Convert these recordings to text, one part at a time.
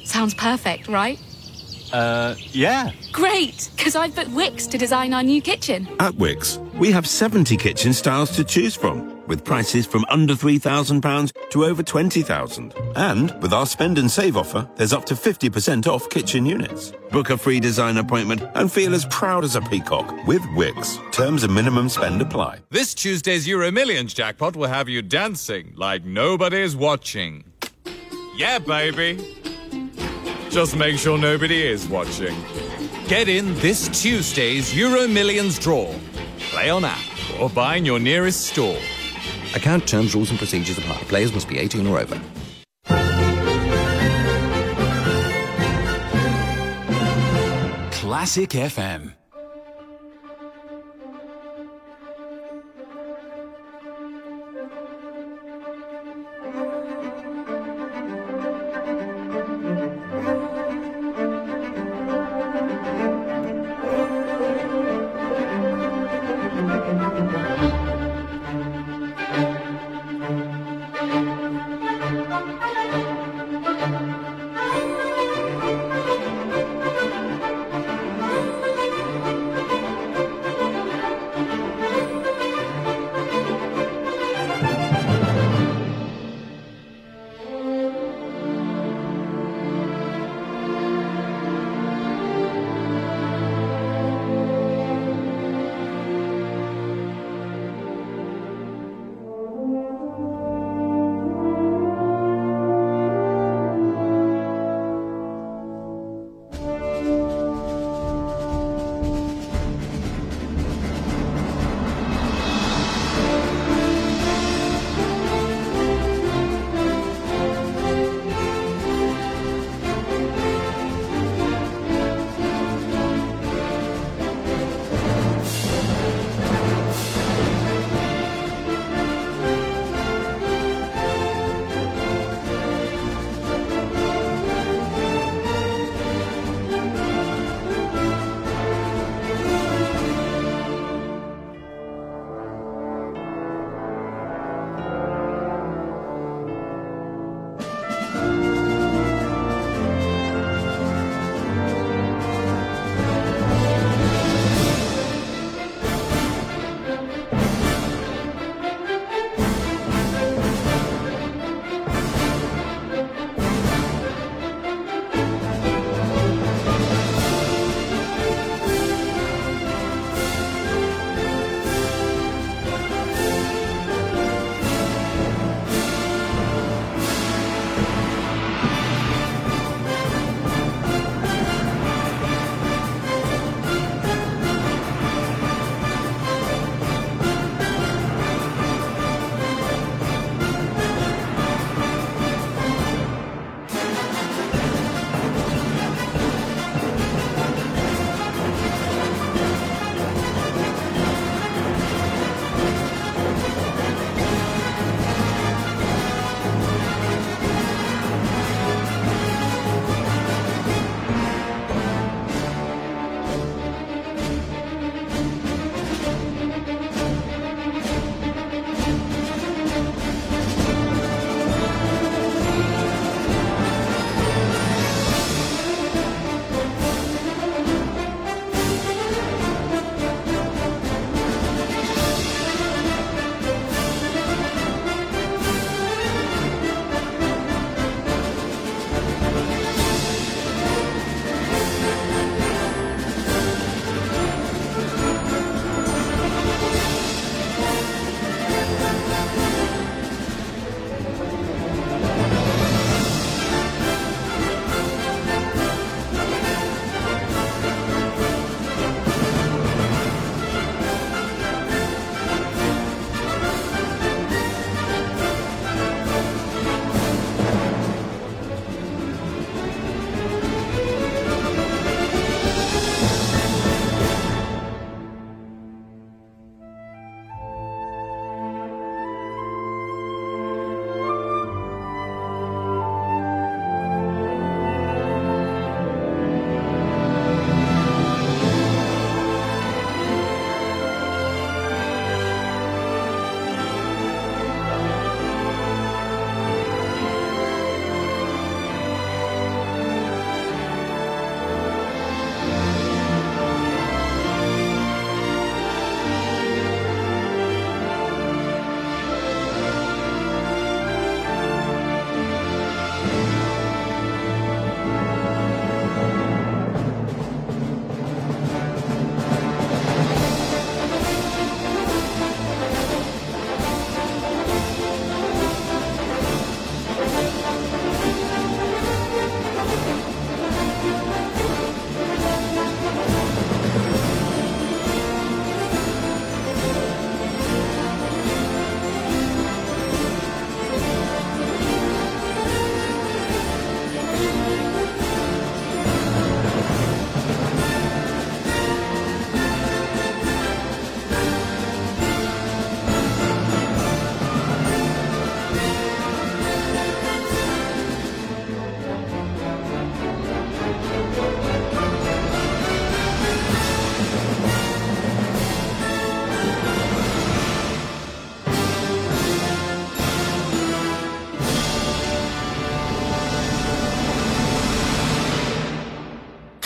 Sounds perfect, right? Yeah. Great, because I've booked Wix to design our new kitchen. At Wix, we have 70 kitchen styles to choose from, with prices from under £3,000 to over £20,000. And with our spend and save offer, there's up to 50% off kitchen units. Book a free design appointment and feel as proud as a peacock with Wix. Terms and minimum spend apply. This Tuesday's Euro Millions jackpot will have you dancing like nobody's watching. Yeah, baby. Just make sure nobody is watching. Get in this Tuesday's Euro Millions draw. Play on app or buy in your nearest store. Account terms, rules and procedures apply. Players must be 18 or over. Classic FM.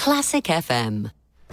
Classic FM.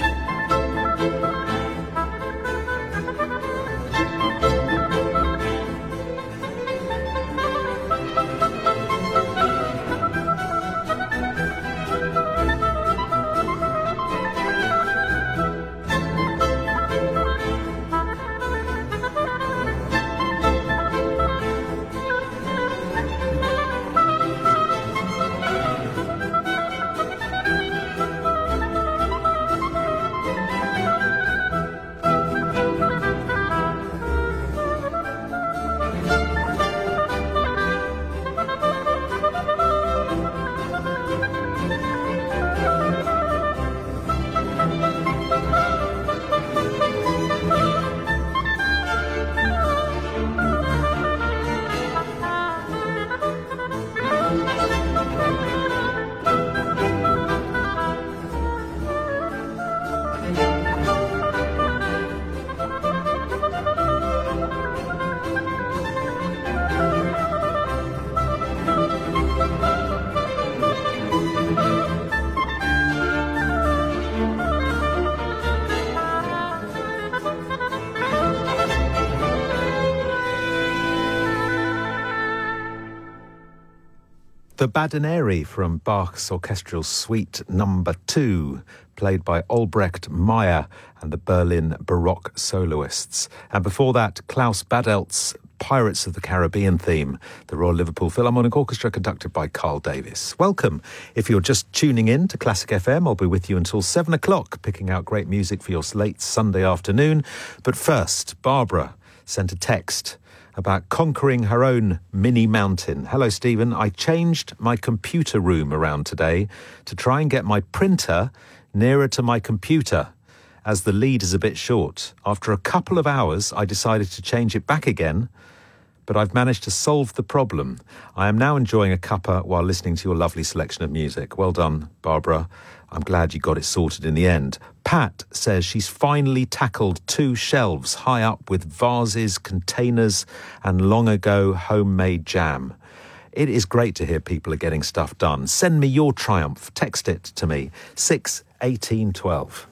The Badineri from Bach's Orchestral Suite No. 2, played by Albrecht Meyer and the Berlin Baroque Soloists. And before that, Klaus Badelt's Pirates of the Caribbean theme, the Royal Liverpool Philharmonic Orchestra, conducted by Carl Davis. Welcome. If you're just tuning in to Classic FM, I'll be with you until 7 o'clock, picking out great music for your late Sunday afternoon. But first, Barbara sent a text about conquering her own mini mountain. Hello, Stephen. I changed my computer room around today to try and get my printer nearer to my computer, as the lead is a bit short. After a couple of hours, I decided to change it back again, but I've managed to solve the problem. I am now enjoying a cuppa while listening to your lovely selection of music. Well done, Barbara. I'm glad you got it sorted in the end. Pat says she's finally tackled 2 shelves high up with vases, containers, and long ago homemade jam. It is great to hear people are getting stuff done. Send me your triumph. Text it to me. 6 18 12.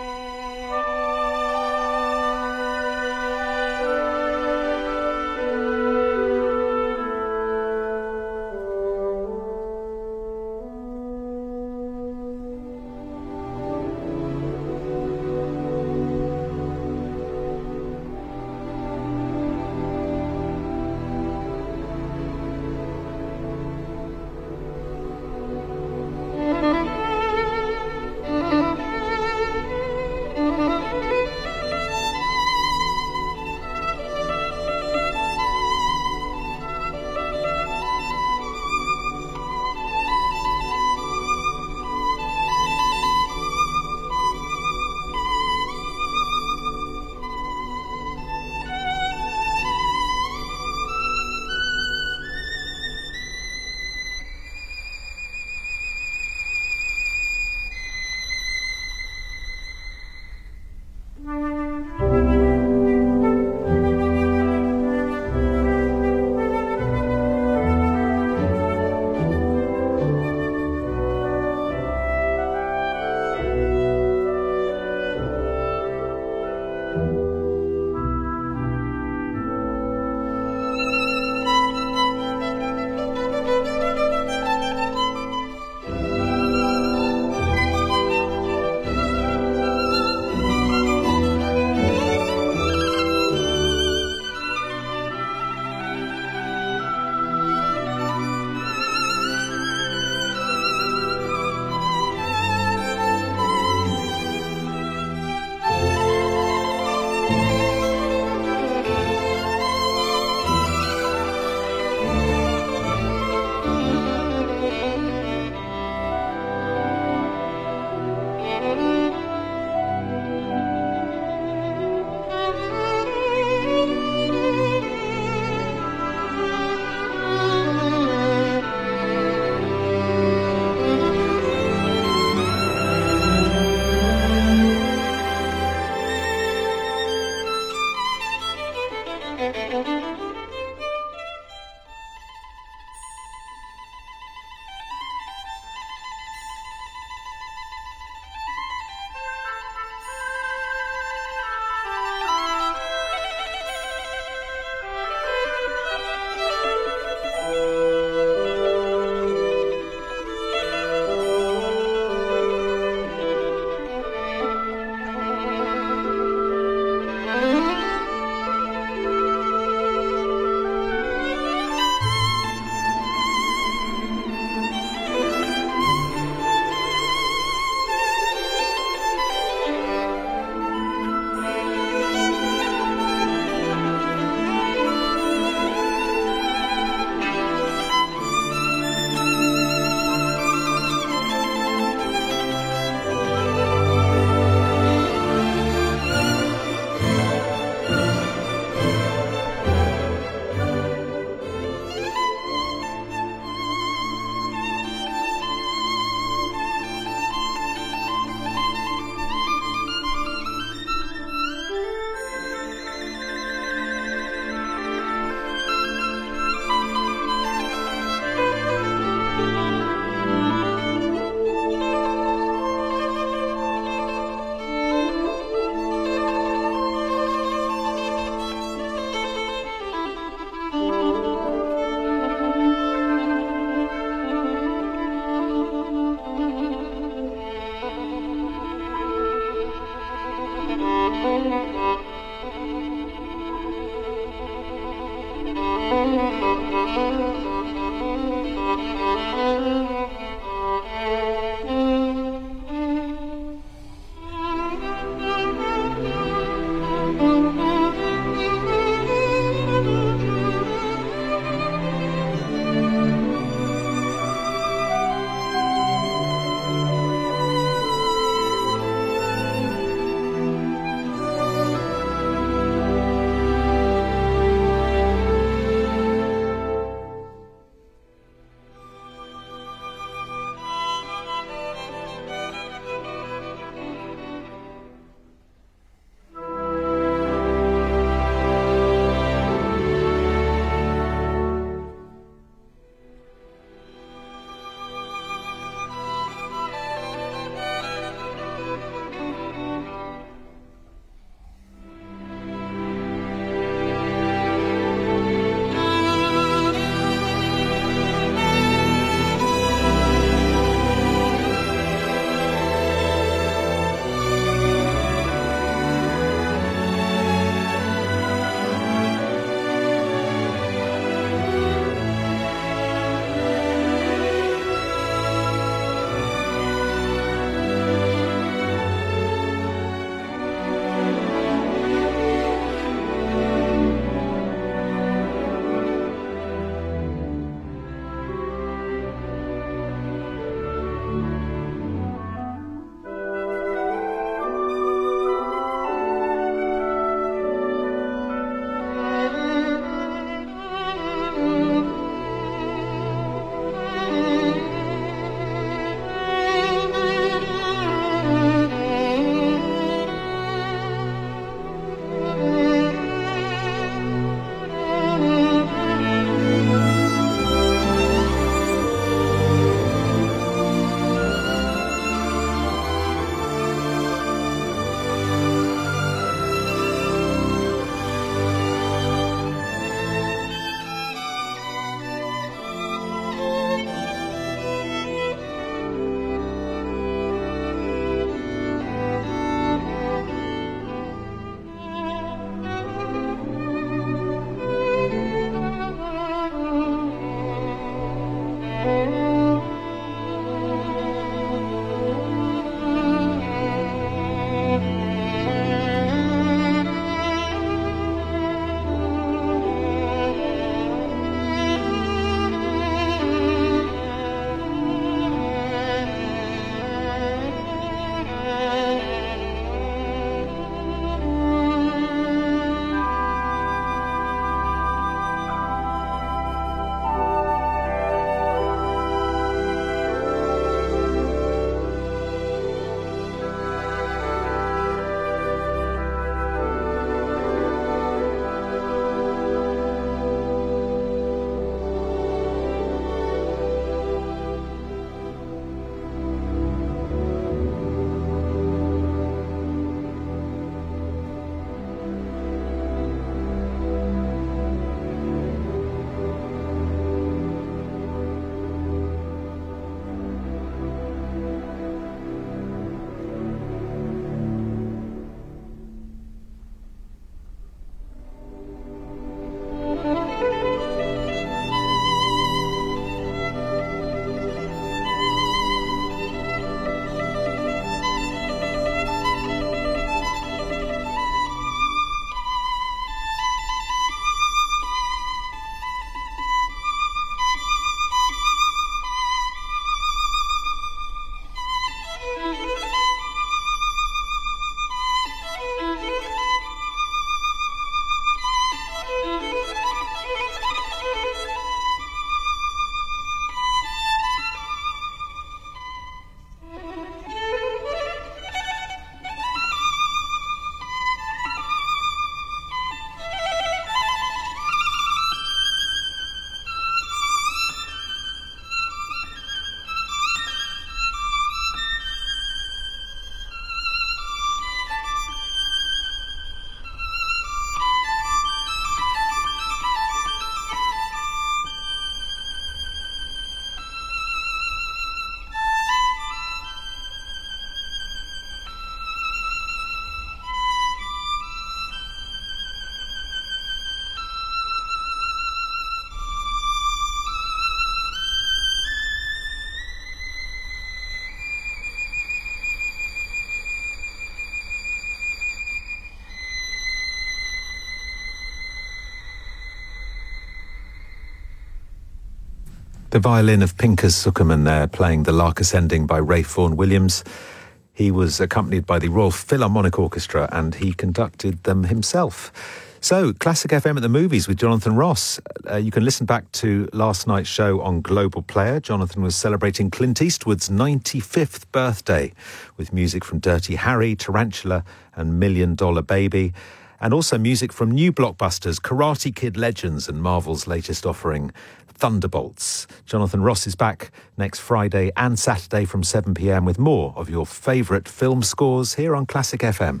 The violin of Pinkas Zukerman there, playing the Lark Ascending by Ray Vaughan Williams. He was accompanied by the Royal Philharmonic Orchestra and he conducted them himself. So, Classic FM at the Movies with Jonathan Ross. You can listen back to last night's show on Global Player. Jonathan was celebrating Clint Eastwood's 95th birthday with music from Dirty Harry, Tarantula and $1 Million Baby. And also music from new blockbusters, Karate Kid Legends and Marvel's latest offering, Thunderbolts. Jonathan Ross is back next Friday and Saturday from 7 p.m. with more of your favourite film scores here on Classic FM.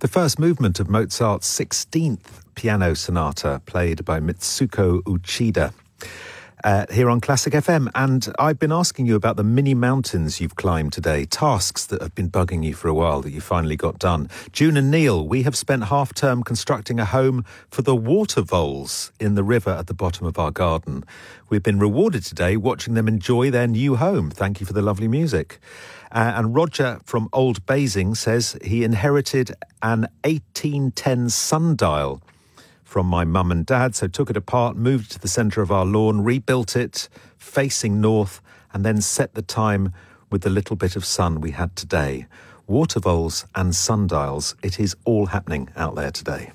The first movement of Mozart's 16th piano sonata, played by Mitsuko Uchida, here on Classic FM. And I've been asking you about the mini mountains you've climbed today, tasks that have been bugging you for a while that you finally got done. June and Neil, we have spent half term constructing a home for the water voles in the river at the bottom of our garden. We've been rewarded today watching them enjoy their new home. Thank you for the lovely music. And Roger from Old Basing says he inherited an 1810 sundial from my mum and dad, so took it apart, moved it to the centre of our lawn, rebuilt it, facing north, and then set the time with the little bit of sun we had today. Water voles and sundials, it is all happening out there today.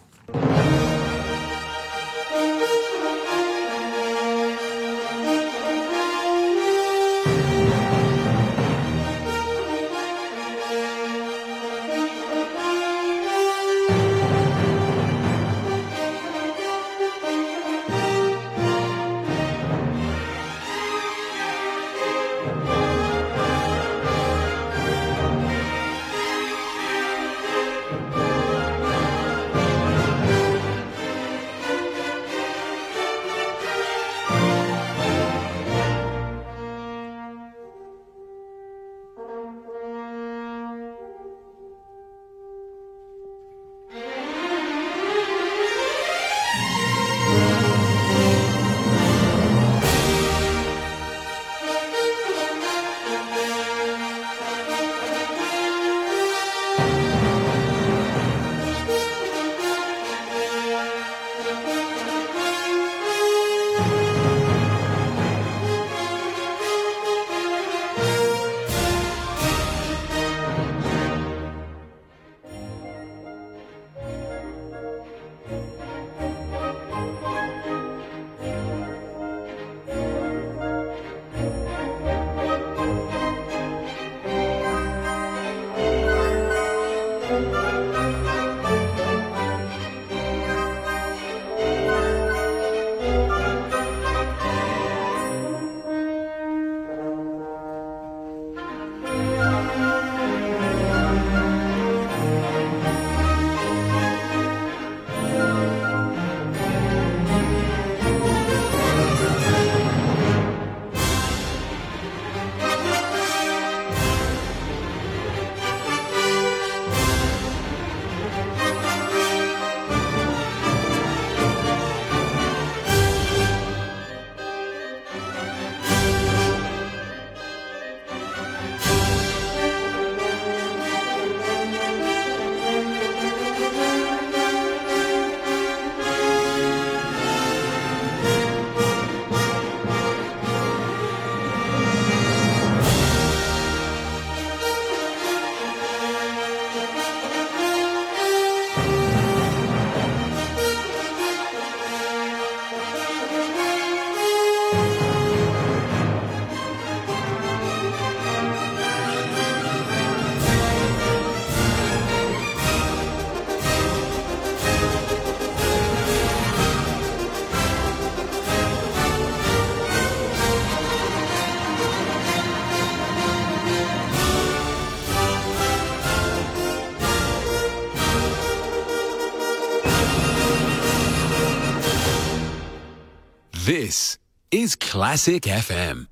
This is Classic FM.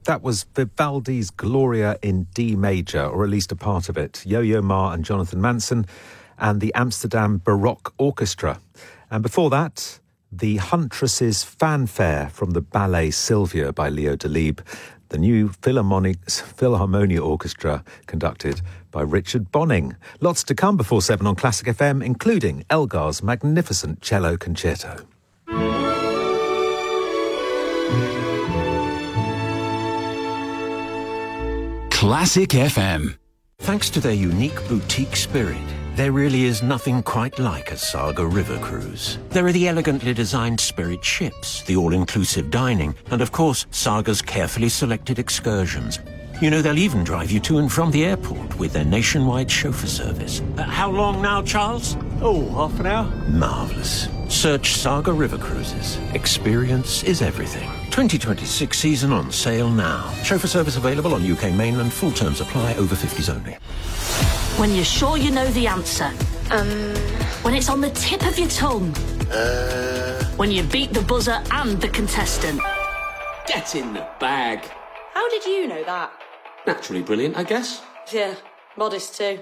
That was Vivaldi's Gloria in D major, or at least a part of it. Yo-Yo Ma and Jonathan Manson and the Amsterdam Baroque Orchestra. And before that, the Huntress's Fanfare from the ballet Sylvia by Leo Delibes, the new Philharmonia Orchestra conducted by Richard Bonning. Lots to come before 7 on Classic FM, including Elgar's magnificent cello concerto. Classic FM. Thanks to their unique boutique spirit, there really is nothing quite like a Saga River cruise. There are the elegantly designed Spirit ships, the all-inclusive dining, and of course, Saga's carefully selected excursions. You know, they'll even drive you to and from the airport with their nationwide chauffeur service. How long now, Charles? Oh, half an hour. Marvellous. Search Saga River Cruises. Experience is everything. 2026 season on sale now. Chauffeur service available on UK mainland. Full terms apply. Over 50s only. When you're sure you know the answer. When it's on the tip of your tongue. When you beat the buzzer and the contestant. Get in the bag. How did you know that? Naturally brilliant, I guess. Yeah, modest too.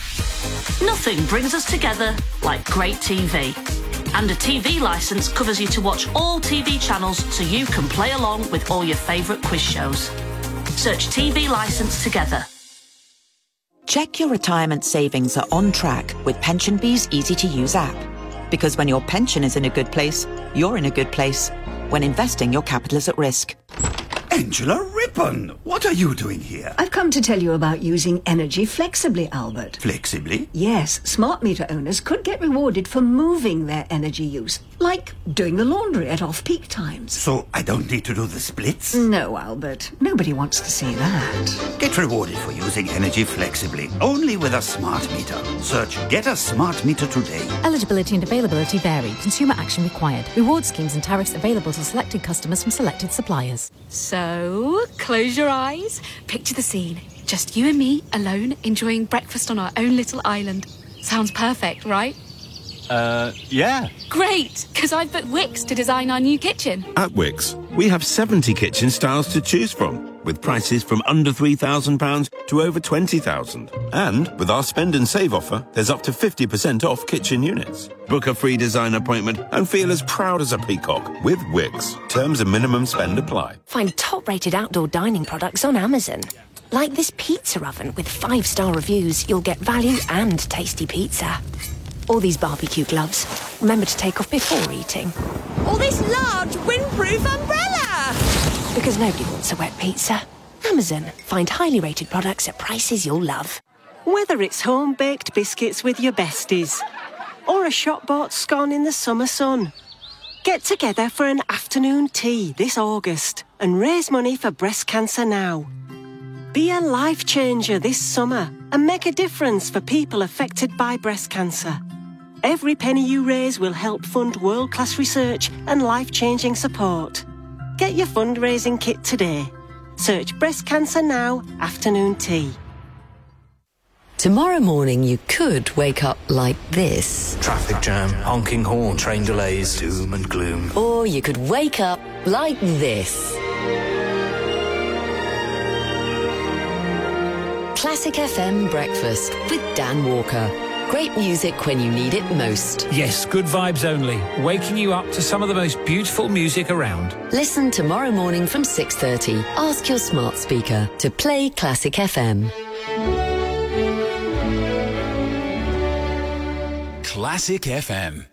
Nothing brings us together like great TV. And a TV licence covers you to watch all TV channels so you can play along with all your favourite quiz shows. Search TV Licence together. Check your retirement savings are on track with PensionBee's easy-to-use app. Because when your pension is in a good place, you're in a good place. When investing, your capital is at risk. Angela Rippon, what are you doing here? I've come to tell you about using energy flexibly, Albert. Flexibly? Yes, smart meter owners could get rewarded for moving their energy use, like doing the laundry at off-peak times. So I don't need to do the splits? No, Albert. Nobody wants to see that. Get rewarded for using energy flexibly, only with a smart meter. Search Get a Smart Meter today. Eligibility and availability vary. Consumer action required. Reward schemes and tariffs available to selected customers from selected suppliers. So, close your eyes. Picture the scene. Just you and me, alone, enjoying breakfast on our own little island. Sounds perfect, right? Yeah. Great, because I've booked Wix to design our new kitchen. At Wix, we have 70 kitchen styles to choose from, with prices from under £3,000 to over £20,000. And with our spend and save offer, there's up to 50% off kitchen units. Book a free design appointment and feel as proud as a peacock with Wix. Terms and minimum spend apply. Find top-rated outdoor dining products on Amazon. Like this pizza oven with 5-star reviews, you'll get value and tasty pizza. Or these barbecue gloves. Remember to take off before eating. Or this large windproof umbrella! Because nobody wants a wet pizza. Amazon. Find highly rated products at prices you'll love. Whether it's home-baked biscuits with your besties or a shop-bought scone in the summer sun, get together for an afternoon tea this August and raise money for breast cancer now. Be a life changer this summer and make a difference for people affected by breast cancer. Every penny you raise will help fund world-class research and life-changing support. Get your fundraising kit today. Search Breast Cancer Now Afternoon Tea. Tomorrow morning you could wake up like this. Traffic jam, honking horn, train delays, doom and gloom. Or you could wake up like this. Classic FM Breakfast with Dan Walker. Great music when you need it most. Yes, good vibes only. Waking you up to some of the most beautiful music around. Listen tomorrow morning from 6:30. Ask your smart speaker to play Classic FM. Classic FM.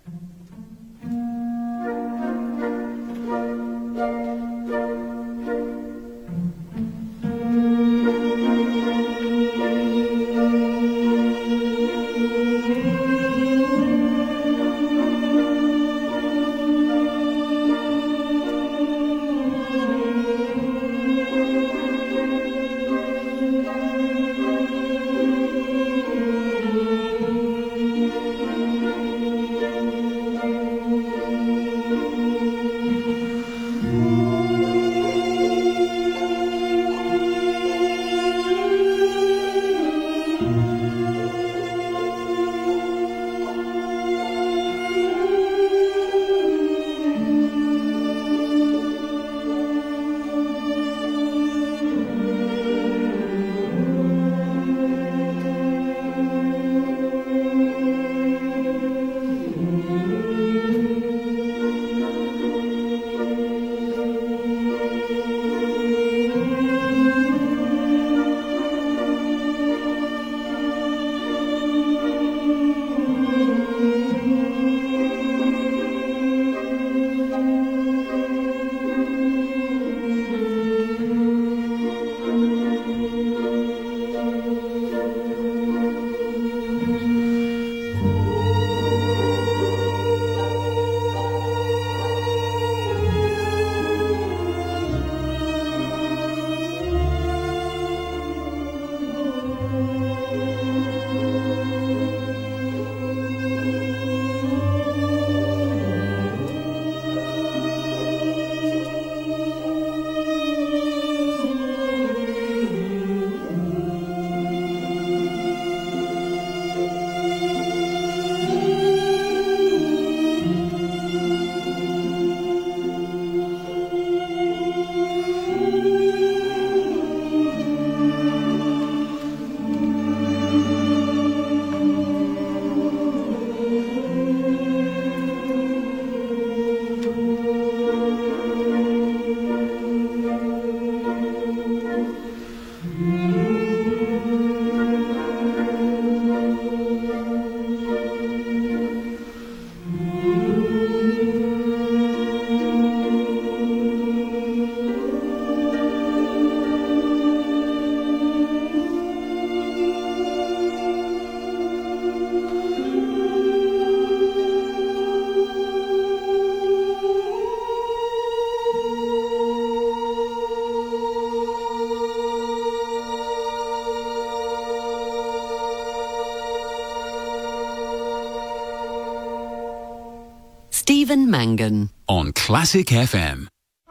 Stephen Mangan. On Classic FM.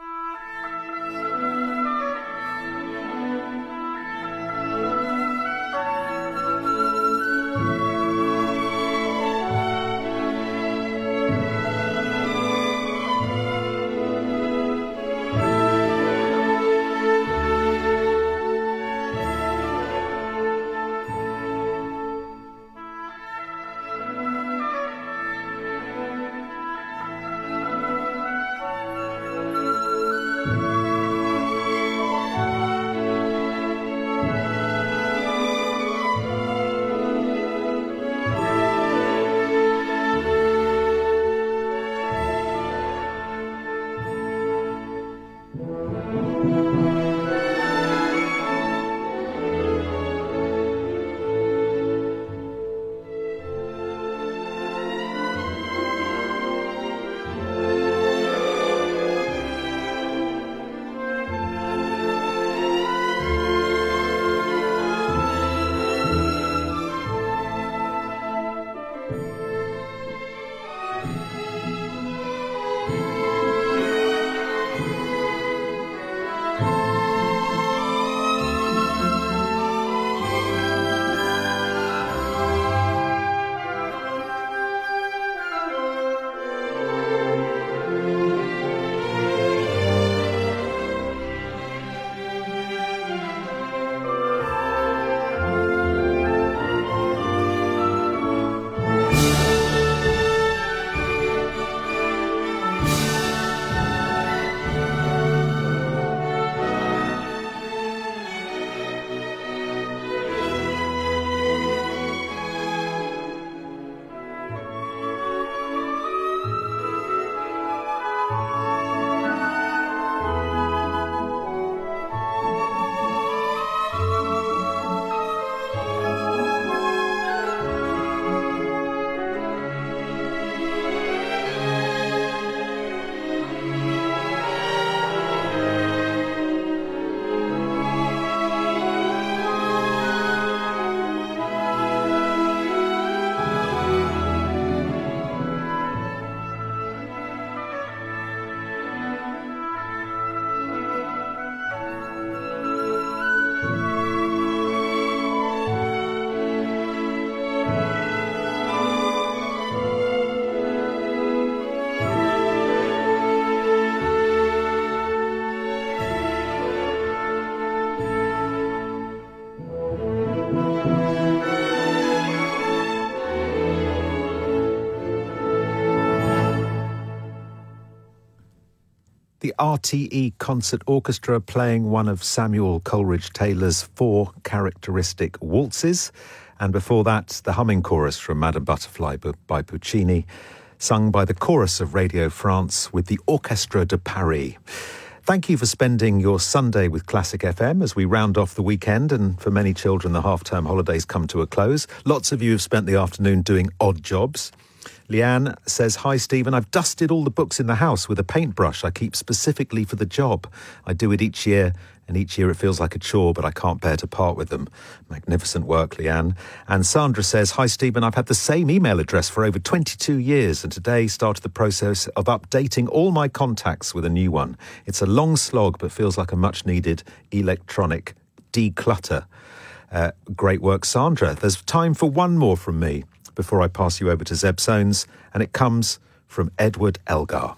The RTE Concert Orchestra playing one of Samuel Coleridge-Taylor's 4 characteristic waltzes. And before that, the humming chorus from Madame Butterfly by Puccini, sung by the chorus of Radio France with the Orchestre de Paris. Thank you for spending your Sunday with Classic FM as we round off the weekend, and for many children the half-term holidays come to a close. Lots of you have spent the afternoon doing odd jobs. Leanne says, "Hi Stephen, I've dusted all the books in the house with a paintbrush I keep specifically for the job. I do it each year, and each year it feels like a chore, but I can't bear to part with them." Magnificent work, Leanne. And Sandra says, "Hi Stephen, I've had the same email address for over 22 years, and today started the process of updating all my contacts with a new one. It's a long slog, but feels like a much-needed electronic declutter." Great work, Sandra. There's time for one more from me before I pass you over to Zeb Soanes, and it comes from Edward Elgar.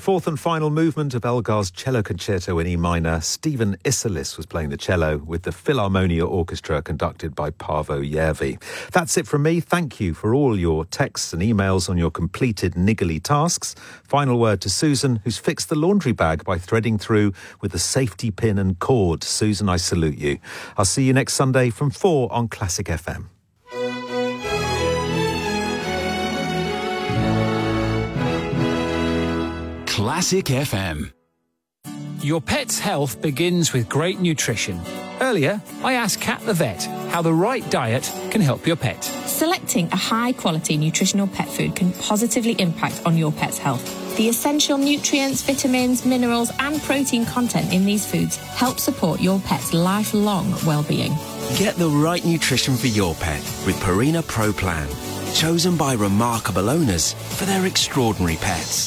fourth and final movement of Elgar's Cello Concerto in E minor, Stephen Isserlis was playing the cello with the Philharmonia Orchestra conducted by Paavo Järvi. That's it from me. Thank you for all your texts and emails on your completed niggly tasks. Final word to Susan, who's fixed the laundry bag by threading through with a safety pin and cord. Susan, I salute you. I'll see you next Sunday from 4 on Classic FM. Classic FM. Your pet's health begins with great nutrition. Earlier, I asked Kat the vet how the right diet can help your pet. Selecting a high-quality nutritional pet food can positively impact on your pet's health. The essential nutrients, vitamins, minerals and protein content in these foods help support your pet's lifelong well-being. Get the right nutrition for your pet with Purina Pro Plan, chosen by remarkable owners for their extraordinary pets.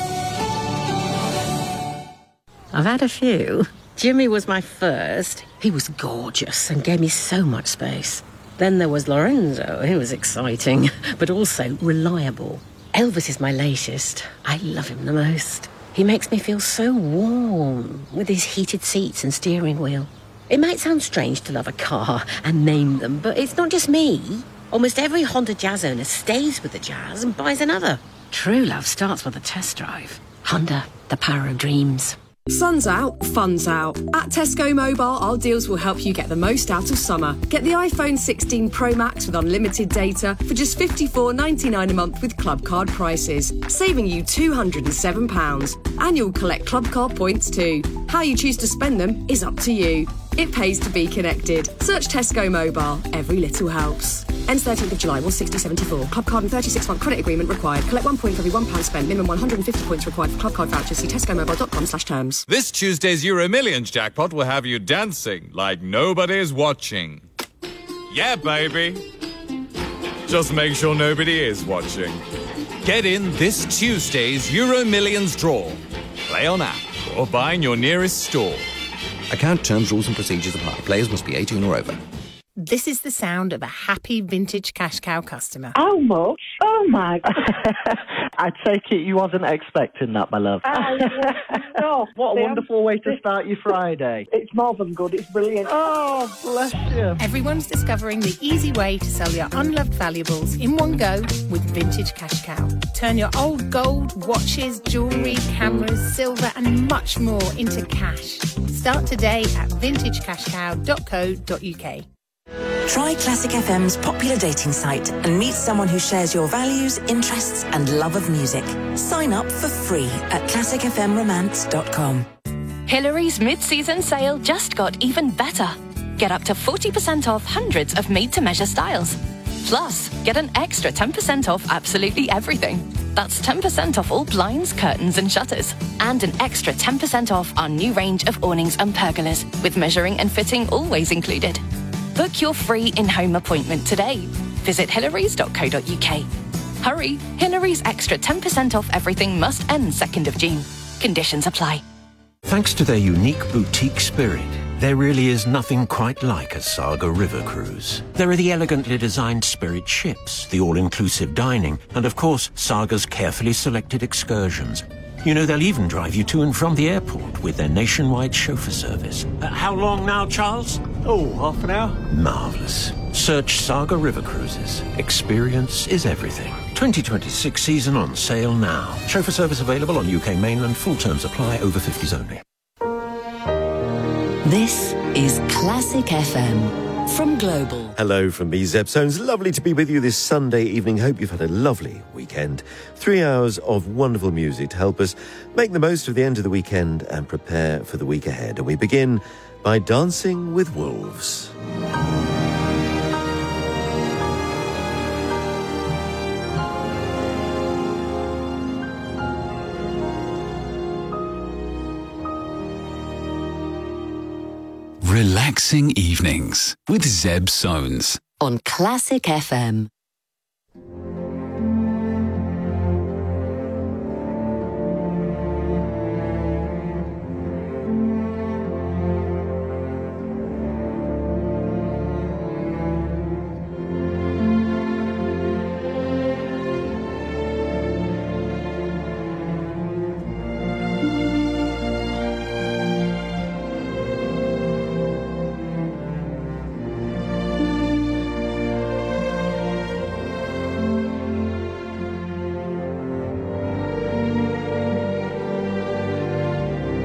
I've had a few. Jimmy was my first. He was gorgeous and gave me so much space. Then there was Lorenzo. He was exciting, but also reliable. Elvis is my latest. I love him the most. He makes me feel so warm with his heated seats and steering wheel. It might sound strange to love a car and name them, but it's not just me. Almost every Honda Jazz owner stays with the Jazz and buys another. True love starts with a test drive. Honda, the power of dreams. Sun's out, fun's out. At Tesco Mobile, our deals will help you get the most out of summer. Get the iPhone 16 Pro Max with unlimited data for just $54.99 a month with Club Card prices, saving you £207. And you'll collect Club Card points too. How you choose to spend them is up to you. It pays to be connected. Search Tesco Mobile. Every little helps. Ends 13th of July, 160.74. Club Card and 36-month credit agreement required. Collect 1 point for every £1 spent. Minimum 150 points required for Club Card vouchers. See tescomobile.com/terms. This Tuesday's Euro Millions jackpot will have you dancing like nobody's watching. Yeah, baby. Just make sure nobody is watching. Get in this Tuesday's Euro Millions draw. Play on app or buy in your nearest store. Account terms, rules and procedures apply. Players must be 18 or over. This is the sound of a happy vintage cash cow customer. How much? Oh, my God. I take it you wasn't expecting that, my love. No. What a wonderful way to start your Friday. It's more than good. It's brilliant. Oh, bless you. Everyone's discovering the easy way to sell your unloved valuables in one go with Vintage Cash Cow. Turn your old gold, watches, jewellery, cameras, silver and much more into cash. Start today at vintagecashcow.co.uk. Try Classic FM's popular dating site and meet someone who shares your values, interests and love of music. Sign up for free at classicfmromance.com. Hillary's mid-season sale just got even better. Get up to 40% off hundreds of made-to-measure styles. Plus, get an extra 10% off absolutely everything. That's 10% off all blinds, curtains and shutters. And an extra 10% off our new range of awnings and pergolas, with measuring and fitting always included. Book your free in-home appointment today. Visit hillarys.co.uk. Hurry, Hillary's extra 10% off everything must end 2nd of June. Conditions apply. Thanks to their unique boutique spirit, there really is nothing quite like a Saga River cruise. There are the elegantly designed Spirit ships, the all-inclusive dining, and of course, Saga's carefully selected excursions. You know, they'll even drive you to and from the airport with their nationwide chauffeur service. How long now, Charles? Oh, half an hour. Marvellous. Search Saga River Cruises. Experience is everything. 2026 season on sale now. Chauffeur service available on UK mainland. Full terms apply. Over 50s only. This is Classic FM from Global. Hello from me, Zeb Soanes. Lovely to be with you this Sunday evening. Hope you've had a lovely weekend. 3 hours of wonderful music to help us make the most of the end of the weekend and prepare for the week ahead. And we begin by Dancing with Wolves. Relaxing evenings with Zeb Soanes on Classic FM.